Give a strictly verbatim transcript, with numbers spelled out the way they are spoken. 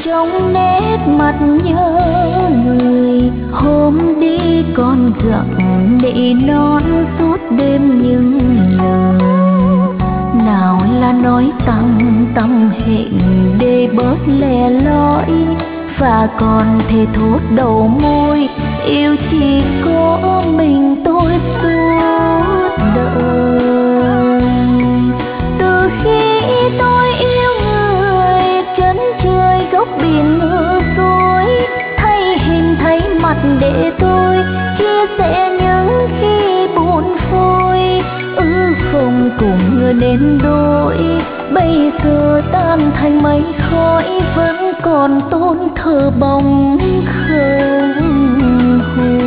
trong nét mặt nhớ người. Hôm đi con gặng nỉ non suốt đêm những lời, nào là nói tăng tâm hẹn để bớt lẻ loi, và còn thề thốt đầu môi yêu chỉ có mình tôi suốt đời. Từ khi tôi yêu người, chân trời góc biển mưa rối, thay hình thấy mặt để tôi chia sẻ những khi buồn phôi. Ước không cùng người đến đôi, bây giờ tan thành mây khói, vẫn còn tôn thờ bóng không hồn.